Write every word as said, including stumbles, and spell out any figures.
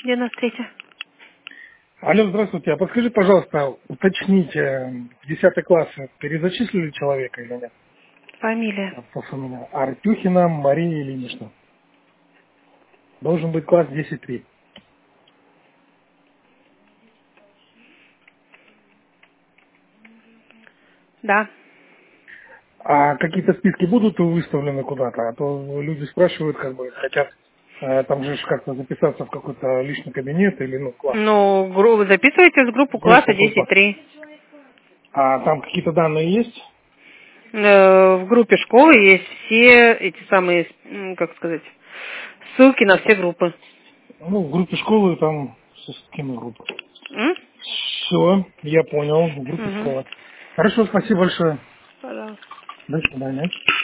девяносто три. Алло, здравствуйте. А подскажи, пожалуйста, уточните, в десятый класс перезачислили человека или нет? Фамилия. По фамилии. Артюхина Мария Ильинична. Должен быть класс десять три. Да. А какие-то списки будут выставлены куда-то? А то люди спрашивают, как бы, хотят, э, там же ж как-то записаться в какой-то личный кабинет или, ну, класс. Ну, гру- вы записываетесь в группу класса Группа, десять группа. три. А там какие-то данные есть? Э, В группе школы есть все эти самые, м, как сказать, ссылки на все группы. Ну, в группе школы там скину группу. М? Все, я понял, в группе Угу. школы. Хорошо, спасибо большое. Пожалуйста. До свидания.